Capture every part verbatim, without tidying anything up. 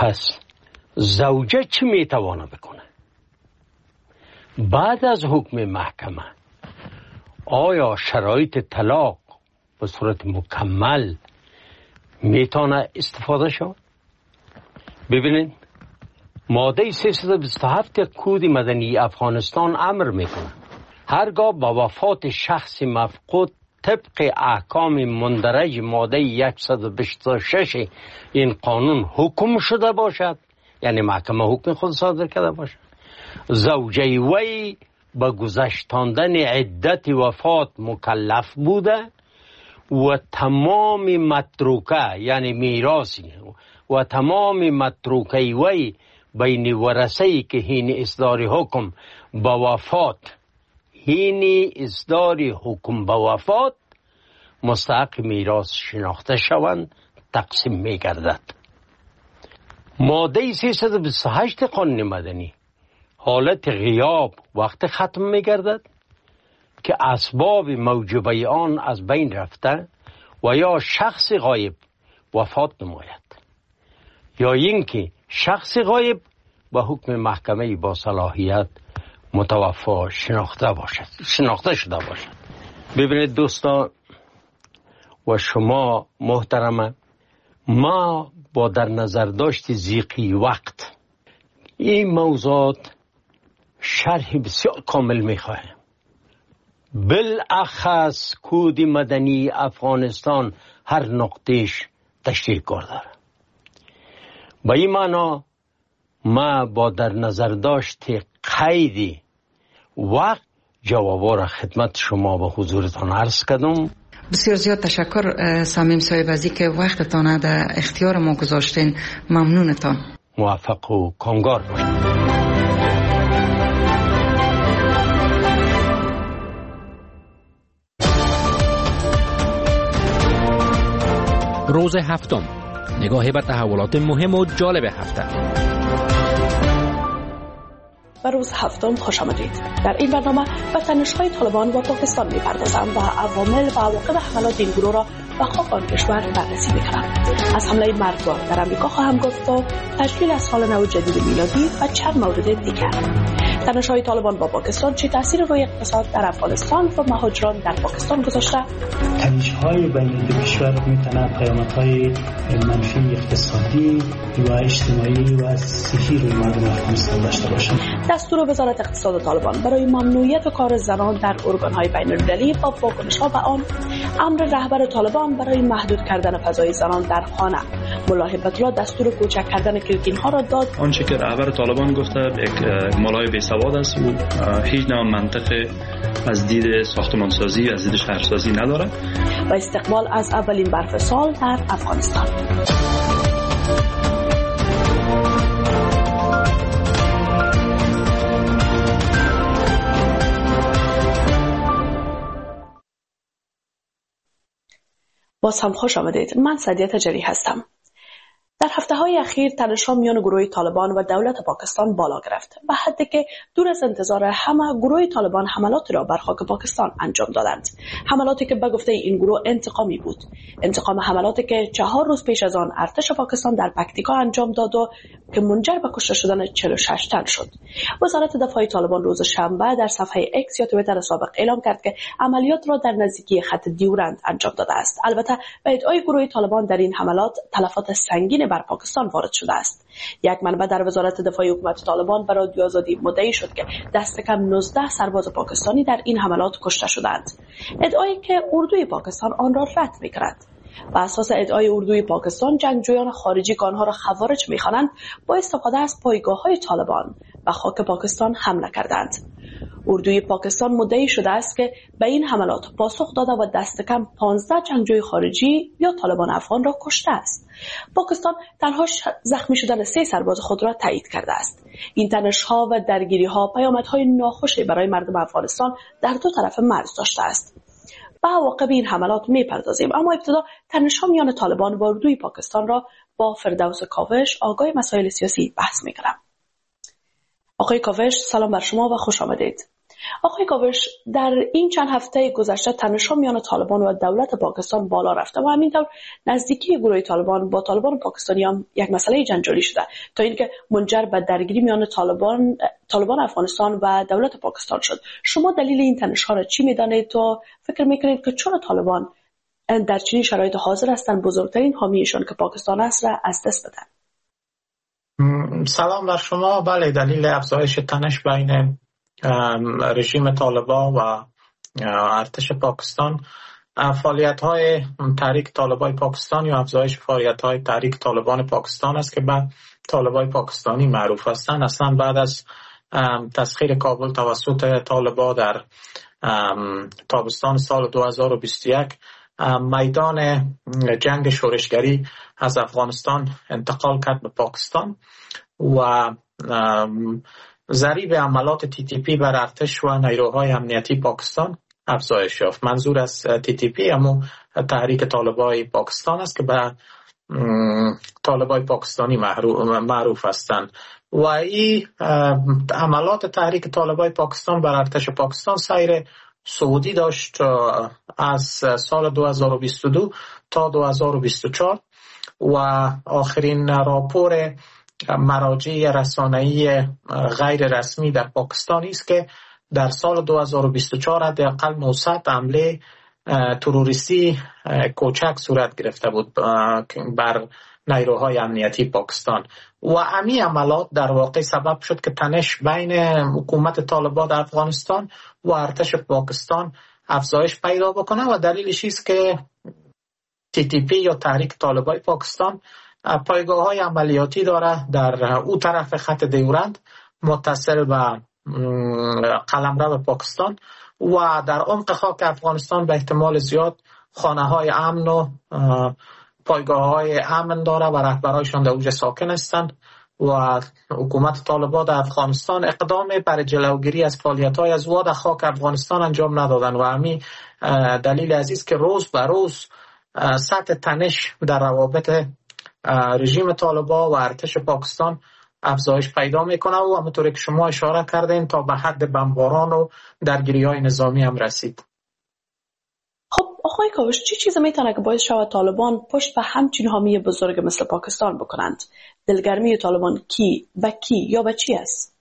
پس زوجه چی میتوانه بکنه؟ بعد از حکم محکمه آیا شرایط طلاق به صورت مکمل میتونه استفاده شد؟ ببینید ماده سیصد و بیست و هفت کود مدنی افغانستان امر میکنه هرگاه با وفات شخص مفقود طبق احکام مندرج ماده صد و بیست و شش این قانون حکم شده باشد، یعنی محکمه حکم خود صادر کرده باشد، زوجه وی به گذشتاندن عدت وفات مکلف بوده و تمام متروکه یعنی میراثی و تمام متروکه وی بین ورثه‌ای که هین اصدار حکم به وفات هین اصدار حکم به وفات مستحق میراث شناخته شوند تقسیم می گردد. ماده سیصد و بیست و هشت قانون مدنی حالت غیاب وقت ختم می گردد که اسباب موجبه آن از بین رفته و یا شخص غایب وفات نماید یا اینکه شخص غایب با حکم محکمه با صلاحیت متوفا شناخته باشد شناخته شده باشد. ببینید دوستان و شما محترمه، ما با در نظر داشت ضیقی وقت این موضوعات شرح بسیار کامل میخواهیم. بالاخص کود مدنی افغانستان هر نقطهش تشریح کار داره. با این معنا ما با در نظر داشت قیدی وقت جوابا را خدمت شما به حضورتان عرض کردم. بسیار زیاد تشکر صمیم صاحب از اینکه وقتتان در اختیار ما گذاشتین. ممنونتان. موفق و کامگار باشید. روز هفتم، نگاهی به تحولات مهم و جالب هفته. به روز هفتم خوش آمدید. در این برنامه به تنش‌های طالبان با پاکستان می‌پردازم و عوامل و عواقب حملات این گروه را به خاک آن کشور بررسی می‌کنم. از حمله مرگبار در آمریکا خواهم گفت تا تشکیل از سال نو جدید میلادی و چند مورد دیگر. تنش‌های طالبان با پاکستان چه تأثیر روی اقتصاد در افغانستان و مهاجران در پاکستان گذاشته؟ تنش‌های بین دو کشور می‌تواند پیامدهای منفی اقتصادی و اجتماعی و صحی روی مردم افغانستان داشته باشند. دستور وزارت اقتصاد طالبان برای ممنوعیت کار زنان در ارگان‌های بین‌المللی با واکنش‌ها به آن، امر رهبر طالبان برای محدود کردن فضای زنان در خانه، ملا هیبت الله دستور کوچک کردن کلین‌ها را داد. آنچه که رهبر طالبان گفته یک ملای بی‌سواد است و هیچ نوع منطق از دید ساختمانسازی از دید شهرسازی نداره. و استقبال از اولین برف سال در افغانستان. باز هم خوش آمدید. من سعدیه تجری هستم. در هفته‌های اخیر تنش‌ها میان گروه طالبان و دولت پاکستان بالا گرفت و حتی که دور از انتظار همه گروه طالبان حملاتی را بر خاک پاکستان انجام دادند. حملاتی که به گفته این گروه انتقامی بود. انتقام حملاتی که چهار روز پیش از آن ارتش پاکستان در پکتیکا انجام داد و که منجر به کشته شدن چهل و شش تن شد. وزارت دفاع طالبان روز شنبه در صفحه ایکس یا توییتر سابق اعلام کرد که عملیات را در نزدیکی خط دیورند انجام داده است. البته به ادعای گروه طالبان در این حملات تلفات سنگین بر پاکستان وارد شده است. یک منبع در وزارت دفاع حکومت طالبان به رادیو آزادی مدعی شد که دست کم نوزده سرباز پاکستانی در این حملات کشته شدند. ادعایی که اردوی پاکستان آن را رد می‌کند. بر اساس ادعای اردوی پاکستان، جنگجویان خارجی که آنها را خوارج می‌خوانند با استفاده از پایگاه‌های طالبان به خاک پاکستان حمله کردند. اردوی پاکستان مدعی شده است که به این حملات پاسخ داده و دست کم پانزده جنگجوی خارجی یا طالبان افغان را کشته است. پاکستان تنها زخمی شدن سه سرباز خود را تایید کرده است. این تنش‌ها و درگیری‌ها پیامدهای ناخوشی برای مردم افغانستان در دو طرف مرز داشته است. به عواقب این حملات می‌پردازیم، اما ابتدا تنش‌ها میان طالبان و اردوی پاکستان را با فردوس کاوش، آگاه مسائل سیاسی، بحث می‌کنم. آقای کاوش، سلام بر شما و خوش آمدید. آقای کاوش، در این چند هفته گذشته تنش‌ها میان طالبان و دولت پاکستان بالا رفته و همینطور نزدیکی گروه طالبان با طالبان پاکستانی هم یک مسئله جنجالی شده تا اینکه منجر به درگیری میان طالبان طالبان افغانستان و دولت پاکستان شد. شما دلیل این تنش‌ها را چی می‌دانید و فکر می‌کنید که چرا طالبان در چنین شرایط حاضر هستند بزرگترین حامیشان که پاکستان است را از دست بدن؟ سلام بر شما. بله، دلیل افزایش تنش بین رژیم طالبان و ارتش پاکستان فعالیت‌های تحریک طالبان پاکستان یا افزایش فعالیت‌های تحریک طالبان پاکستان است که به طالبان پاکستانی معروف هستند. اصلا بعد از تسخیر کابل توسط طالبان در تابستان سال دو هزار و بیست و یک میدان جنگ شورشگری از افغانستان انتقال کرد به پاکستان و ضریب عملات تی تی پی بر ارتش و نیروهای امنیتی پاکستان افزایش یافت. منظور از تی تی پی همون تحریک طالبان پاکستان است که به طالبان پاکستانی معروف هستند و این عملات تحریک طالبان پاکستان بر ارتش پاکستان سیر صعودی داشت از سال دو هزار و بیست و دو تا دو هزار و بیست و چهار و آخرین راپور مراجع رسانه‌ای غیر رسمی در پاکستان است که در سال دو هزار و بیست و چهار حداقل نهصد حمله تروریستی کوچک صورت گرفته بود بر نیروهای امنیتی پاکستان و همین عملات در واقع سبب شد که تنش بین حکومت طالبان در افغانستان و ارتش پاکستان افزایش پیدا بکنه و دلیلش است که تی تی پی یا تحریک طالبان پاکستان پایگاه‌های عملیاتی داره در او طرف خط دیورند متصل به قلمرو پاکستان و در عمق خاک افغانستان به احتمال زیاد خانه‌های امن و پایگاه‌های امن داره و رهبرایشان در اوج ساکن هستند و حکومت طالبان در افغانستان اقدام برای جلوگیری از فعالیت‌های از واد خاک افغانستان انجام ندادن و همین دلیل عزیز که روز به روز سطح تنش در روابط رژیم طالبان و ارتش پاکستان افزایش پیدا میکنه و همونطوری که شما اشاره کردین تا به حد بمباران و درگیری‌های نظامی هم رسید. خب آقای کاوش، چه چیزی میتونه که باعث شود طالبان پشت به همچین حامی بزرگ مثل پاکستان بکنند؟ دلگرمی طالبان کی و کی یا به چی است؟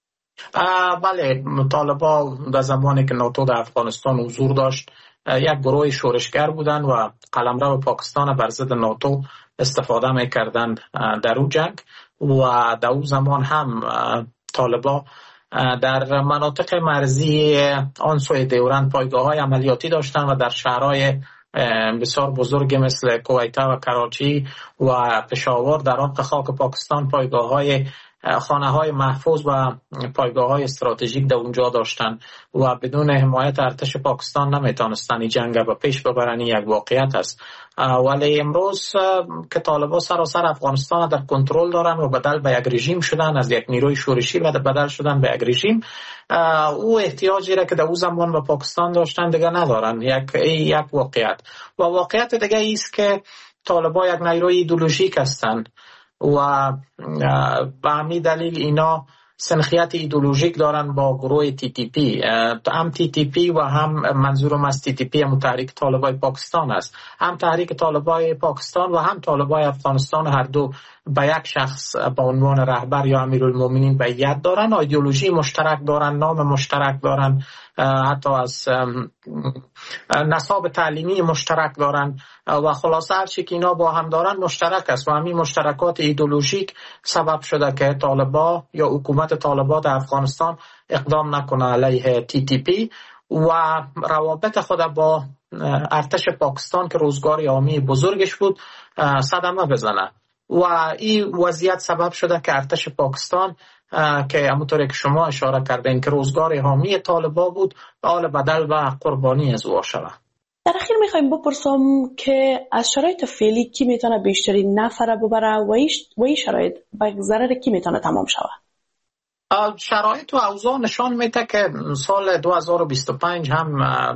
بله، طالبان در زمانی که ناتو در افغانستان حضور داشت یک گروه شورشگر بودند و قلمرو پاکستان بر ضد ناتو استفاده میکردن در اون جنگ و در اون زمان هم طالبان در مناطق مرزی آن سوی دیورند پایگاه‌های عملیاتی داشتند و در شهرهای بسیار بزرگ مثل کویته و کراچی و پشاور در عمق خاک پاکستان پایگاه‌های خانه‌های محفوظ و پایگاه‌های استراتژیک در اونجا داشتن و بدون حمایت ارتش پاکستان نمیتونستن این جنگ به پیش ببرن. یک واقعیت است. ولی امروز که طالبان سراسر افغانستان در کنترل دارن و بدل به یک رژیم شدن، از یک نیروی شورشی و بدل شدن به یک رژیم، او احتیاجی را که در اون زمان به پاکستان داشتن دیگه ندارن. یک یک واقعیت و واقعیت دیگه است که طالبان یک نیروی ایدئولوژیک هستند و به همین دلیل اینا سنخیت ایدئولوژیک دارن با گروه تی تی پی. هم تی تی پی و هم منظورم از تی تی پی هم تحریک طالبان پاکستان است. هم تحریک طالبان پاکستان و هم طالبان افغانستان هر دو به یک شخص به عنوان رهبر یا امیرالمومنین بیعت دارن، ایدئولوژی مشترک دارن، نام مشترک دارن، حتی از نصاب تعلیمی مشترک دارن و خلاصه هر چی که اینا با هم دارن مشترک است و همین مشترکات ایدئولوژیک سبب شده که طالبان یا حکومت طالبان در افغانستان اقدام نکنه علیه تی تی پی و روابط خود با ارتش پاکستان که روزگار حامی بزرگش بود صدمه بزنه و این وضعیت سبب شده که ارتش پاکستان که همونطوری که شما اشاره کردین که روزگار حامی طالبان بود حال بدل و قربانی از او شده. در اخیر میخوایم بپرسم که از شرایط فعلی کی میتونه بیشترین نفره ببره و این شرایط به ضرر کی میتونه تمام شود؟ شرایط و اوضاع نشان میده که سال دو هزار و بیست و پنج هم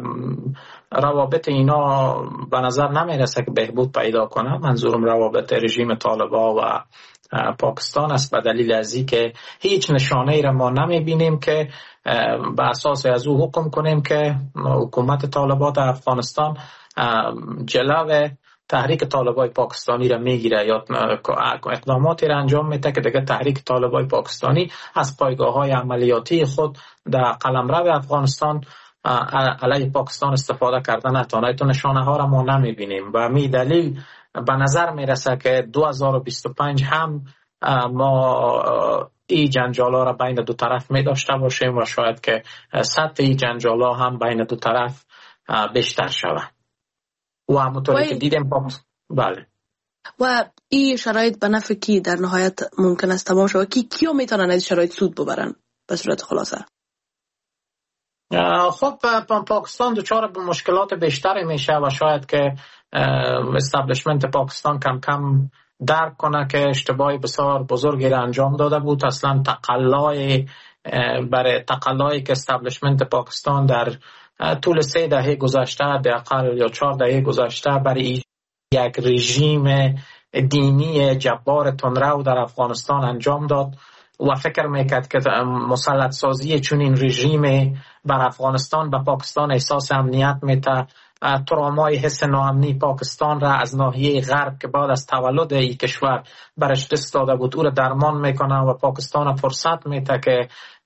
روابط اینا به نظر نمیرسه که بهبود پیدا کنه. منظورم روابط رژیم طالبان و پاکستان است، به دلیل از اینکه هیچ نشانه ای را ما نمیبینیم که به اساس از او حکم کنیم که حکومت طالبان افغانستان جلو تحریک طالبای پاکستانی را میگیره یا اقداماتی را انجام میده که دیگه تحریک طالبای پاکستانی از پایگاه های عملیاتی خود در قلمرو افغانستان علیه پاکستان استفاده کرده نتونه. تو نشانه ها را ما نمیبینیم و می دلیل به نظر میرسه که دو هزار و بیست و پنج هم ما این جنجال ها را بین دو طرف می داشته باشیم و شاید که سطح این جنجال ها هم بین دو طرف بیشتر شود و همونطوری که دیدیم پاکستان. بله. و این شرایط به نفع کی در نهایت ممکن است تمام شود؟ کی کیو میتونن از شرایط سود ببرن به صورت خلاصه؟ خب پاکستان دچار به مشکلات بیشتری میشه و شاید که استابلیشمنت پاکستان کم کم درک کنه که اشتباهی بسیار بزرگی را انجام داده بود. اصلا تقلای برای تقلایی که استابلیشمنت پاکستان در طول سه دهه گذشته حداقل یا چهار دهه گذشته برای یک رژیم دینی جبار تندرو در افغانستان انجام داد و فکر میکرد که مسلط سازی چون این رژیم بر افغانستان به پاکستان احساس امنیت میده، ترامای حس ناامنی پاکستان را از ناحیه غرب که بعد از تولد این کشور برش دست داده بود او را درمان میکنه و پاکستان فرصت میده که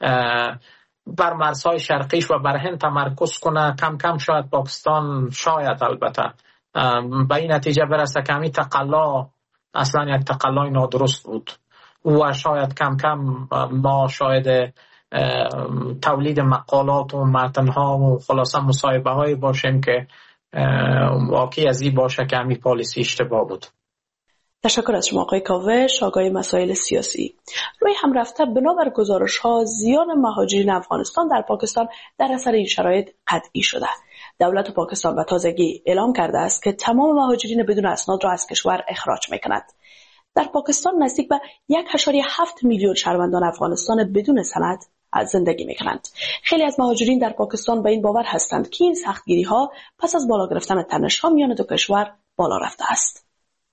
بر مرزهای شرقیش و بر هند تمرکز کنه. کم کم شاید پاکستان شاید البته به این نتیجه برسه که همین تقلا اصلا یک تقلای نادرست بود و شاید کم کم ما شاید تولید مقالات و متنها و خلاصه مصاحبه هایی باشیم که واقعی از این باشه که همین پالیسی اشتباه بود. تشکر از شما آقای کاوش، آگاه مسائل سیاسی. روی هم رفته بنابر گزارش ها زیان مهاجرین افغانستان در پاکستان در اثر این شرایط قطعی شده. دولت پاکستان به تازگی اعلام کرده است که تمام مهاجرین بدون اسناد را از کشور اخراج می‌کند. در پاکستان نزدیک به یک و هفت میلیون شهروندان افغانستان بدون سند از زندگی می‌کنند. خیلی از مهاجرین در پاکستان به این باور هستند که این سختگیری‌ها پس از بالا گرفتن تنش‌ها میان دو کشور بالا رفته است.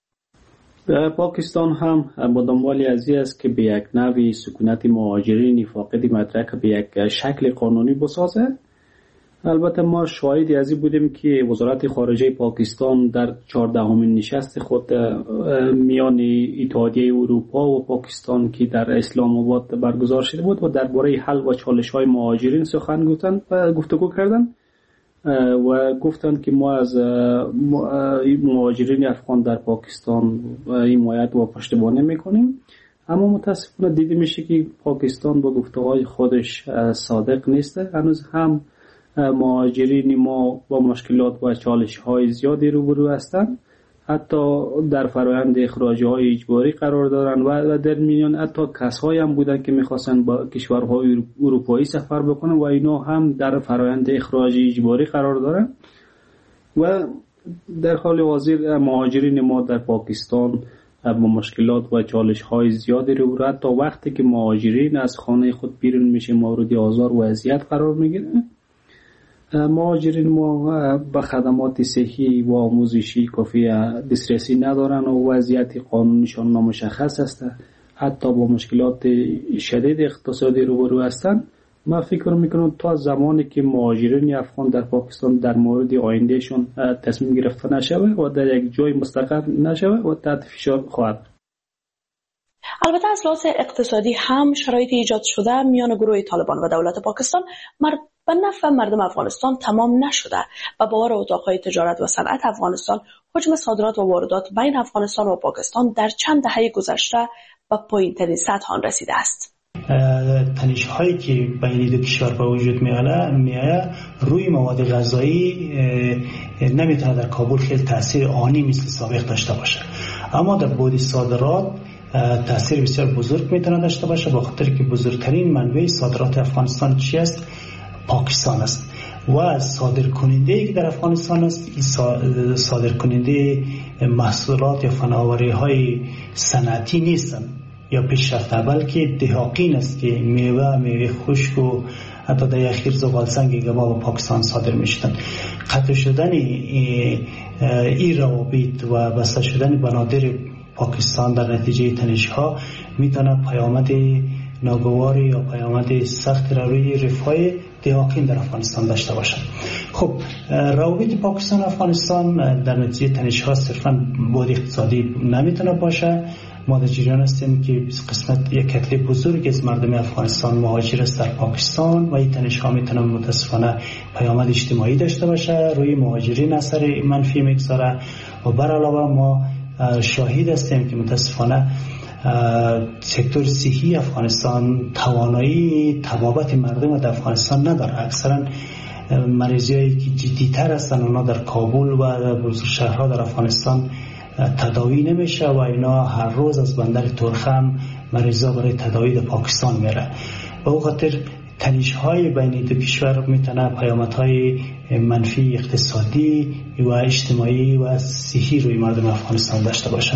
پاکستان هم با دنبال ازی است که به یک نوعی سکونت مهاجرین فاقد مدرک به یک شکل قانونی بسازه. البته ما شاهدی از این بودیم که وزارت خارجه پاکستان در چهاردهمین نشست خود میان اتحادیه اروپا و پاکستان که در اسلام آباد برگزار شده بود و درباره حل و چالش‌های مهاجرین سخن گفتند و گفتگو کردند و گفتند که ما از مهاجرین افغان در پاکستان حمایت و پشتیبانی میکنیم، اما متاسفانه دیده میشه که پاکستان با گفته‌های خودش صادق نیست. هنوز هم مهاجرین ما با مشکلات و چالش‌های زیادی روبرو هستند، حتی در فرآیند اخراج‌های اجباری قرار دارن و در میان حتی کسایی هم بودن که می‌خواستن با کشورهای اروپایی سفر بکنن و اینا هم در فرآیند اخراج اجباری قرار دارن و در حال حاضر مهاجرین ما در پاکستان با مشکلات و چالش‌های زیادی روبرو، حتی وقتی که مهاجرین از خانه خود بیرون میشه مورد آزار و اذیت قرار میگیرن. مهاجرین ما به خدمات صحی و آموزشی کافی دسترسی ندارن و وضعیت قانونیشان نامشخص است، حتی با مشکلات شدید اقتصادی روبرو هستند. ما فکر میکنم تا زمانی که مهاجرین افغان در پاکستان در مورد آیندهشون تصمیم گرفته نشود و در یک جای مستقر نشود و تحت فشار خواهد. البته از لحاظ اقتصادی هم شرایط ایجاد شده میان گروه طالبان و دولت پاکستان مرد به نفع مردم افغانستان تمام نشده و باور اتاقهای تجارت و صنعت افغانستان حجم صادرات و واردات بین افغانستان و پاکستان در چند دهه گذشته به پایین‌ترین سطح آن رسیده است. تنش‌هایی که بین دو کشور به وجود میاد روی مواد غذایی نمیتونه در کابل خیلی تاثیر آنی مثل سابق داشته باشه، اما در بعد صادرات تاثیر بسیار بزرگ میتونه داشته باشه، به خاطر که بزرگترین منبع صادرات افغانستان چی است؟ پاکستان است و صادر کننده که در افغانستان است این صادر کننده محصولات یا فناوری های صنعتی نیستند یا پیشرفته، بلکه دهاقین است که میوه میوه خشک و حتی در اخیر زغال سنگ گبا به پاکستان صادر میشدند. قطع شدن این روابط و بسته شدن بنادر پاکستان در نتیجه تنش‌ها میتونه پیامد ناگواری یا پیامد سخت را روی رفاه دهاقین در افغانستان داشته باشد. خب روابط پاکستان و افغانستان در نتیجه تنش‌ها صرفاً بود اقتصادی نمیتونه باشه. ما در جریان هستیم که قسمت یک کتله بزرگ از مردم افغانستان مهاجر است در پاکستان و این تنش‌ها میتونه متاسفانه پیامد اجتماعی داشته باشه، روی مهاجرین اثر منفی میگذاره و بر علاوه ما شاهد هستیم که متاسفانه سکتور صحی افغانستان توانایی طبابت مردم در افغانستان نداره. اکثرا مریضایی که جدی‌تر هستن اونا در کابل و بزرگ شهرها در افغانستان تداوی نمیشه و اینا هر روز از بندر ترخم مریضا برای تداوی در پاکستان میره. به او خاطر تنش‌های بین دو کشور میتونه پیامدهای منفی اقتصادی و اجتماعی و صحی روی مردم افغانستان داشته باشه.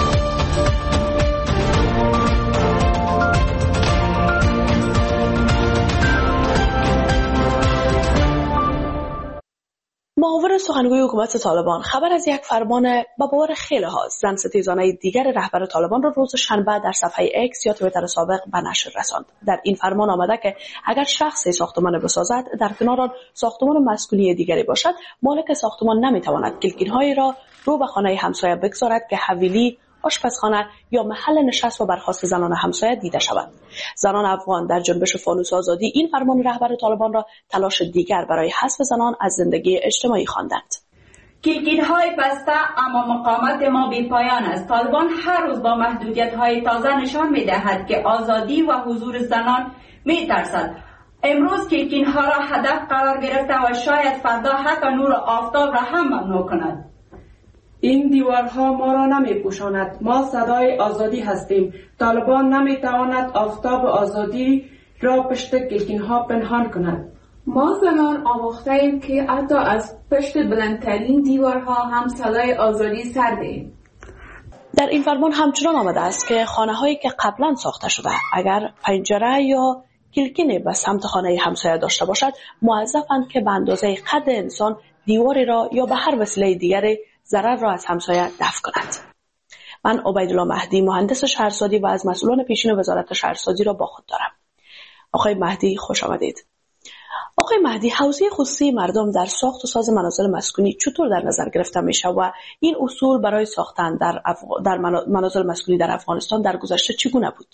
معاون سخنگوی حکومت طالبان خبر از یک فرمان با باور خیلی ها زن ستیزانه دیگر رهبر طالبان را روز شنبه در صفحه اکس یا توییتر سابق به نشر رساند. در این فرمان آمده که اگر شخصی ساختمان بسازد در کنار آن ساختمان مسکونی دیگری باشد، مالک ساختمان نمیتواند کلکین‌هایی را رو به خانه همسایه بگذارد که حویلی، آشپزخانه یا محل نشست و برخاست زنان همسایه دیده شود. زنان افغان در جنبش فانوس آزادی این فرمان رهبر طالبان را تلاش دیگر برای حذف زنان از زندگی اجتماعی خواندند. کلکین‌های بسته اما مقاومت ما بی پایان است. طالبان هر روز با محدودیت‌های تازه نشان می‌دهد که آزادی و حضور زنان می‌ترسد. امروز کلکین‌ها را هدف قرار گرفته و شاید فردا حتی نور آفتاب را هم ممنوع کند. این دیوارها ما را نمی پوشاند. ما صدای آزادی هستیم. طالبان نمی تواند آفتاب آزادی را پشت کلکین‌ها پنهان کند. ما زنان آموخته ایم که حتی از پشت بلندترین دیوارها هم صدای آزادی سر دهیم. در این فرمان همچنان آمده است که خانه‌هایی که قبلا ساخته شده اگر پنجره یا کلکینی به سمت خانه همسایه داشته باشد، موظفند که به اندازه قد انسان دیواری را یا به هر وسیله دیگری ضرر را از همسایه دفع کند. من عبیدالله مهدی مهندس شهرسازی و از مسئولان پیشین وزارت شهرسازی را با خود دارم. آقای مهدی خوش آمدید. آقای مهدی، حوزه خصوصی مردم در ساخت و ساز منازل مسکونی چطور در نظر گرفته میشه و این اصول برای ساختن در, افغ... در منازل مسکونی در افغانستان در گذشته چگونه بود؟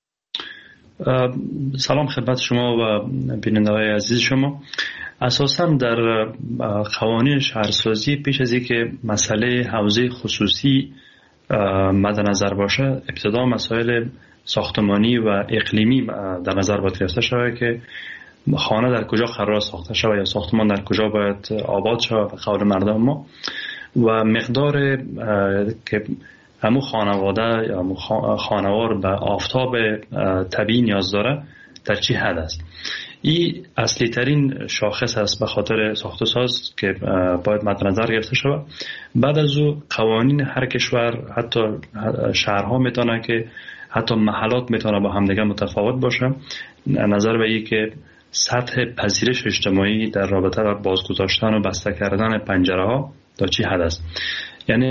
سلام خدمت شما و بیننده‌های عزیز شما. اساساً در قوانین شهرسازی پیش از اینکه مسئله حوزه خصوصی مد نظر باشه، ابتدا مسائل ساختمانی و اقلیمی در نظر باید گرفته شود که خانه در کجا قرار ساخته شود یا ساختمان در کجا باید آباد شود به قول مردم ما، و مقدار که همون خانواده یا خانوار به آفتاب طبیعی نیاز داره در چی حد است. این اصلی ترین شاخص است به خاطر ساخت و ساز که باید مد نظر گرفته شود. بعد از او قوانین هر کشور، حتی شهرها میتونه که حتی محلات میتونه با همدیگه متفاوت باشه، نظر به این که سطح پذیرش اجتماعی در رابطه با بازگذاشتن و بسته کردن پنجره ها تا چی حد است. یعنی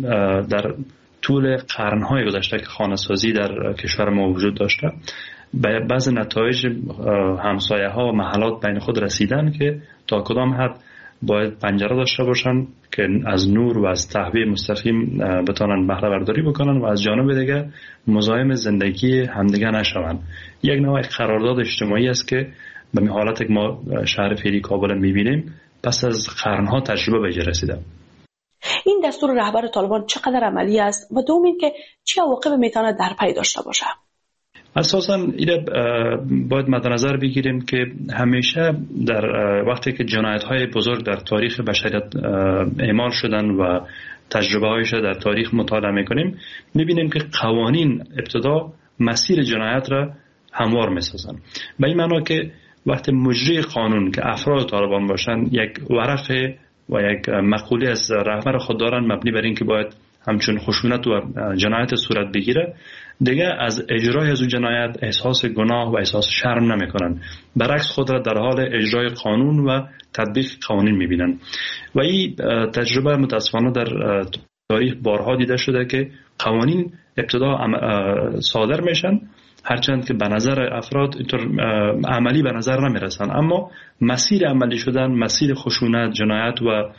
در طول قرنهای گذشته که خانه سازی در کشور ما وجود داشته، به بعض نتایج همسایه ها و محلات بین خود رسیدن که تا کدام حد باید پنجره داشته باشن که از نور و از تهویه مستقیم بتونن بهره برداری بکنن و از جانب دیگر مزاحم زندگی همدیگه نشون. یک نوع قرارداد اجتماعی است که به می حالت که ما شهر فعلی کابل میبینیم پس از قرنها تجربه به اینجا رسیده. این دستور رهبر طالبان چقدر عملی است و دومین که چه عواقب میتونه در پی داشته باشه؟ اساساً اینه باید مد نظر بگیریم که همیشه در وقتی که جنایت‌های بزرگ در تاریخ بشریت اعمال شدن و تجربه هایش در تاریخ مطالعه میکنیم، میبینیم که قوانین ابتدا مسیر جنایت را هموار میسازن. به این معنا که وقتی مجری قانون که افراد طالبان باشن یک ورقه و یک مقوله از رهبر خود دارن مبنی بر این که باید همچون خشونت و جنایت صورت بگیره، دیگه از اجرای از اون جنایت احساس گناه و احساس شرم نمیکنن، برعکس خود را در حال اجرای قانون و تطبیق قوانین میبینن. و این تجربه متاسفانه در تاریخ بارها دیده شده که قوانین ابتدا صادر میشن، هرچند که به نظر افراد عملی به نظر نمیرسن، اما مسیر عملی شدن، مسیر خشونت، جنایت و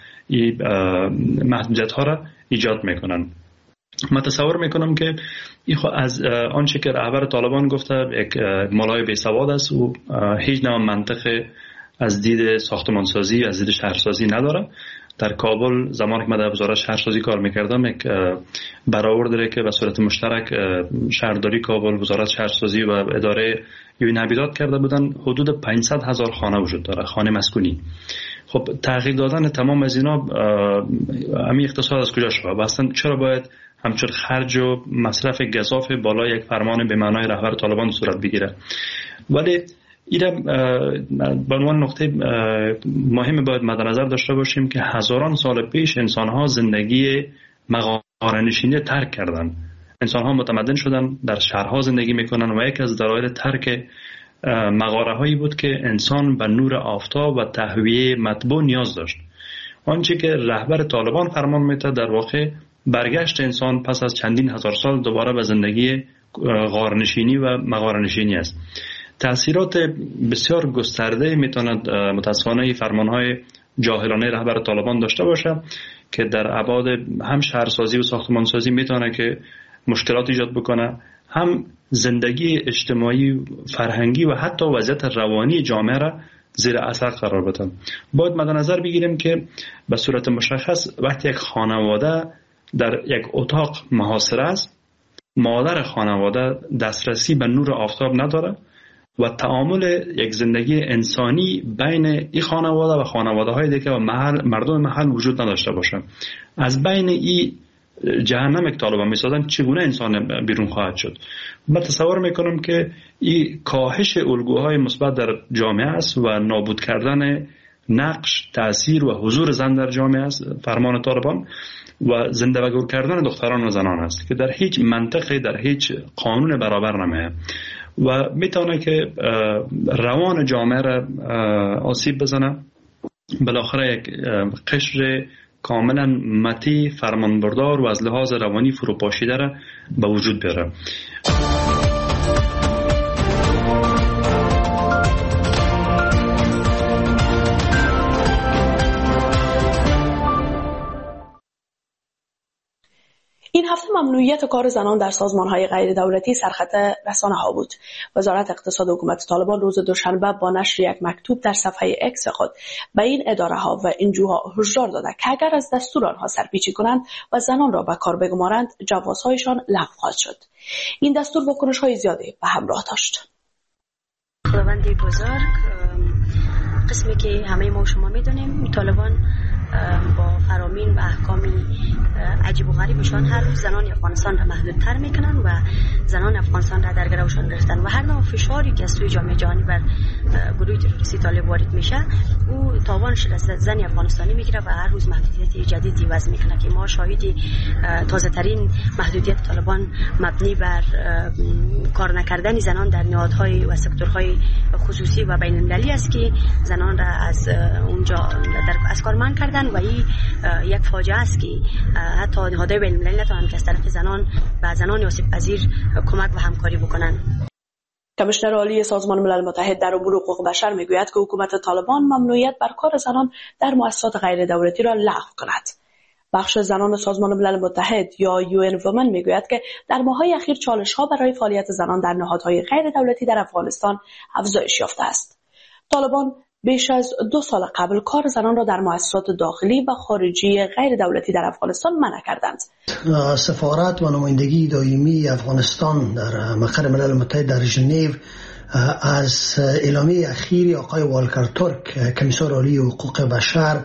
محدودیت ها را ایجاد میکنن. من تصور میکنم که از آنچه که رهبر طالبان گفته یک ملای بیسواد است و هیچ نوع منطق از دید ساختمانسازی، از دید شهرسازی نداره. در کابل زمانی که من در وزارت شهرسازی کار میکردم یک برآورد داره که به صورت مشترک شهرداری کابل، وزارت شهرسازی و اداره یوین حبیدات کرده بودن، حدود پانصد هزار خانه وجود داره، خانه مسکونی. خب تغییر دادن تمام از اینا همین اقتصاد از کجا شد؟ اصلا چرا باید همچون خرج و مصرف گزاف بالای یک فرمان به معنای رهبر طالبان صورت بگیره؟ ولی اینا به عنوان نقطه مهم باید مد نظر داشته باشیم که هزاران سال پیش انسان‌ها زندگی مغاره‌نشینی ترک کردن. انسان‌ها متمدن شدن، در شهرها زندگی میکنن و یک از دلایل ترک مغاره‌هایی بود که انسان به نور آفتاب و تهویه مطبوع نیاز داشت. آنچه که رهبر طالبان فرمان میده در واقع برگشت انسان پس از چندین هزار سال دوباره به زندگی غارنشینی و مغاره‌نشینی است. تأثیرات بسیار گسترده میتواند متاسفانه فرمانهای جاهلانه رهبر طالبان داشته باشه که در ابعاد هم شهرسازی و ساختمانسازی میتونه که مشکلات ایجاد بکنه، هم زندگی اجتماعی، فرهنگی و حتی وضعیت روانی جامعه را زیر اثر قرار بده. باید مد نظر بگیریم که به صورت مشخص وقتی یک خانواده در یک اتاق محاصره است، مادر خانواده دسترسی به نور آفتاب نداره و تعامل یک زندگی انسانی بین این خانواده و خانواده های دیگه و محل مردم محل وجود نداشته باشه. از بین این جهنم که طالبان میسازن چگونه انسان بیرون خواهد شد؟ من تصور میکنم که این کاهش الگوهای مثبت در جامعه است و نابود کردن نقش، تأثیر و حضور زن در جامعه است فرمان طالبان و زنده و گور کردن دختران و زنان است که در هیچ منطقه، در هیچ قانون برابر نمیه و میتونه که روان جامعه را آسیب بزنه. بالاخره یک قشر کاملا متی، فرمانبردار و از لحاظ روانی فروپاشیده را به وجود بیاره. این هفته ممنوعیت کار زنان در سازمان‌های غیر دولتی سرخط رسانه‌ها بود. وزارت اقتصاد حکومت طالبان روز دوشنبه با نشر یک مکتوب در صفحه اکس خود به این اداره‌ها و انجوها هشدار داده که اگر از دستور آنها سرپیچی کنند و زنان را به کار بگمارند، جوازهایشان لغو خواهد شد. این دستور واکنش‌های زیادی به همراه داشت. خداوندی بزرگ، قسمی که همه ما شما می‌دونیم، طالبان با فرامین و احکامی عجیب و غریبشان هر روز زنان افغانستان را محدودتر میکنن و زنان افغانستان را در گروشان گرفتن و هر نوع فشاری که از سوی جامعه جهانی بر گروه تروریستی طالب وارد میشه او تاوانش را زن افغانستانی میگیره و هر روز محدودیت جدیدی وضع میکنه که ما شاهدی تازه ترین محدودیت طالبان مبنی بر کار نکردن زنان در نهادهای و سکتورهای خصوصی و بین المللی است که زنان را از اونجا در از کار منع کردن و این یک فاجعه است که حتی نهادهای بین المللی نتوانند که از طرف زنان و زنان آسیب پذیر کمک و همکاری بکنند. کمیشنر عالی سازمان ملل متحد در امور حقوق بشر میگوید که حکومت طالبان ممنوعیت بر کار زنان در مؤسسات غیر دولتی را لغو کند. بخش زنان سازمان ملل متحد یا یو ان وومن میگوید که در ماه‌های اخیر چالش‌ها برای فعالیت زنان در نهادهای غیر دولتی در افغانستان افزایش یافته است. طالبان بیش از دو سال قبل کار زنان را در مؤسسات داخلی و خارجی غیر دولتی در افغانستان منع کردند. سفارت و نمایندگی دائمی افغانستان در مقر ملل متحد در ژنو از اعلامیه اخیری آقای والکر ترک، کمیسر عالی حقوق بشر،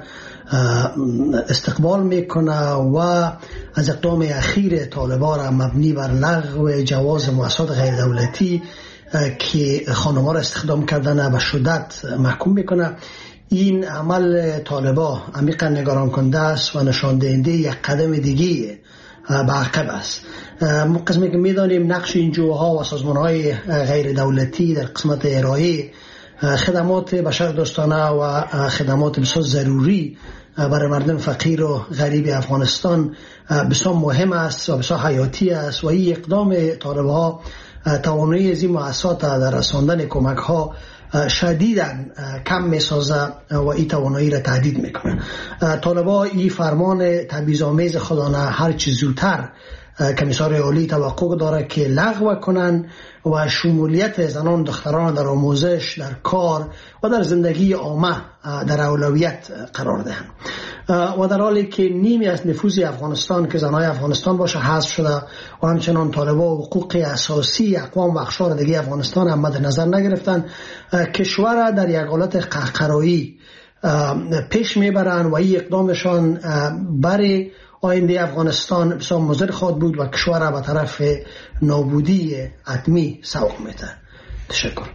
استقبال میکنه و از اقدام اخیر طالبان را مبنی بر لغو جواز مؤسسات غیر دولتی که خانم‌ها را استخدام کردن و شدت محکوم میکنه. این عمل طالبان عمیقا نگران کننده است و نشان دهنده یک قدم دیگه به عقب است. قسمی که میدانیم نقش این جوها و سازمان‌های غیر دولتی در قسمت ارائه خدمات بشردوستانه و خدمات بسیار ضروری برای مردم فقیر و غریب افغانستان بسیار مهم است و بسیار حیاتی است و این اقدام طالب‌ها توانایی از این مؤسسات در رساندن کمک ها شدیداً کم میسازه و این توانایی را تهدید میکنه. طالب‌ها این فرمان تبعیض‌آمیز خودانه هر چه زودتر کمیسار عالی توقع داره که لغو کنن و شمولیت زنان دختران در آموزش، در کار و در زندگی عامه در اولویت قرار دهند. و در حالی که نیمی از نفوذ افغانستان که زنای افغانستان باشه حذف شده و همچنان طالبان حقوق اساسی اقوام و اقشار دیگه افغانستان هم مد نظر نگرفتن، کشور در یک حالت قهقرایی پیش میبرن و این اقدامشان برای آینده افغانستان بسیار مضر خواهد بود و کشور را به طرف نابودی حتمی سوق میده. تشکر.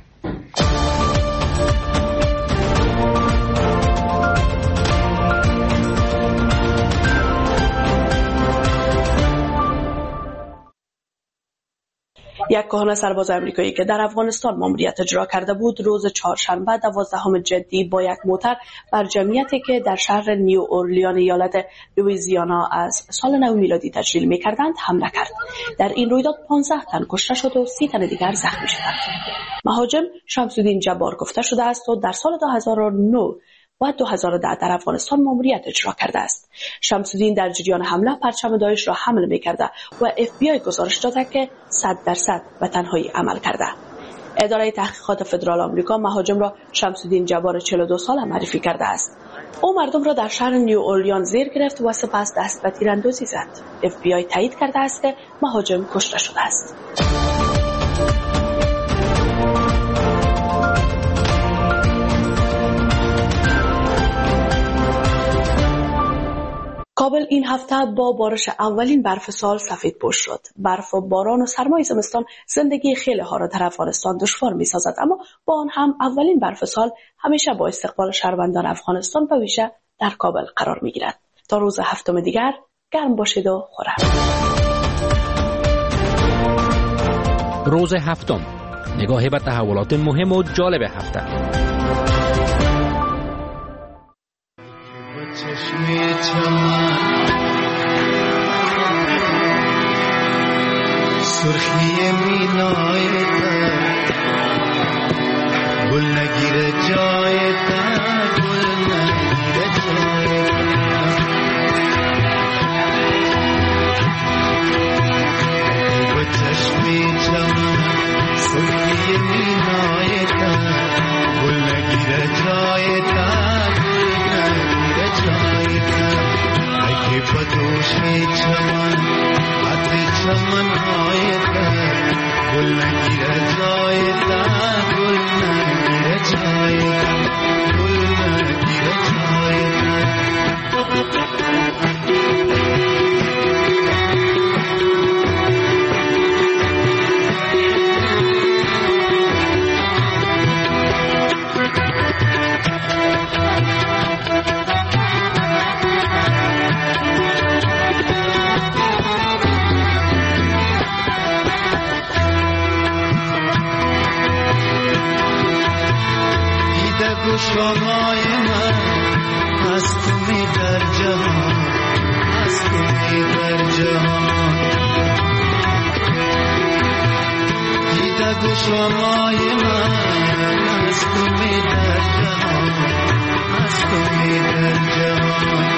یک کهنه سرباز امریکایی که در افغانستان ماموریت اجرا کرده بود روز چهارشنبه دوازدهم جدی با یک موتر بر جمعیتی که در شهر نیو اورلیان ایالت لوئیزیانا از سال نو میلادی تجلیل می‌کردند حمله کرد. در این رویداد پانزده تن کشته شد و سی تن دیگر زخمی شدند. مهاجم شمس‌الدین جبار گفته شده است و در سال دو هزار و نه و دو هزار و ده در افغانستان ماموریت اجرا کرده است. شمس‌الدین در جریان حمله پرچم داعش را حمل می‌کرده و اف بی آی گزارش داده که صد درصد به تنهایی عمل کرده. اداره تحقیقات فدرال آمریکا مهاجم را شمس‌الدین جبار چهل و دو ساله معرفی کرده است. او مردم را در شهر نیو اورلیان زیر گرفت و سپس دست به تیراندازی زد. اف بی آی تایید کرده است که مهاجم کشته شده است. کابل این هفته با بارش اولین برف سال سفیدپوش شد. برف و باران و سرمای زمستان زندگی خیلی ها را در افغانستان دشوار می سازد، اما با آن هم اولین برف سال همیشه با استقبال شهروندان افغانستان به ویژه در کابل قرار می گیرد. تا روز هفتم دیگر گرم باشید و خورم. روز هفتم، نگاهی به تحولات مهم و جالب هفته. چشمی چمن سرخی مینای تا گل نگیره جای تا گل نگیره جای تا و چشمی چمن سرخی مینای تا گل نگیره جای تا اگه بدوش چمن عطر چمن آیتا گل نگیره جایتا گل نگیره جایتا گل نگیره جایتا شمای من هست می در جهان هست می در جهان دیده گو شمای من هست می در جهان هست می در جهان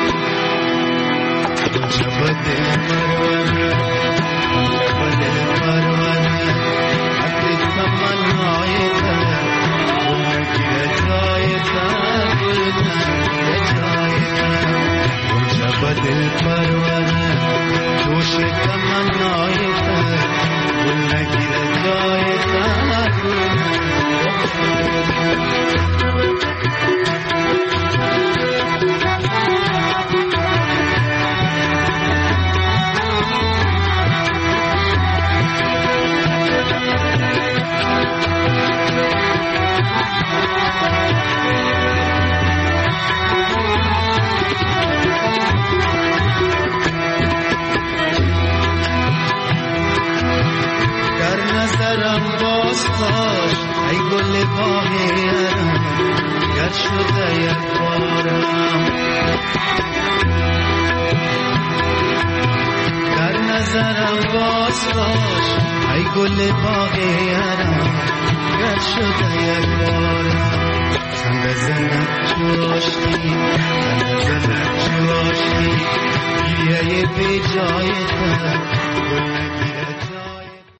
جب دل پرونه جب دل پرونه حتی تمنای تر بدل پروانه جوش تمنای تا گل نگیره جای تا ای گل باغ یارم گر شده یک بارم در نظرم باز باش ای گل باغ یارم گر شده یک بارم چند زنم چوشتی چند زنم چوشتی گریه بی جای تا گل نگیرد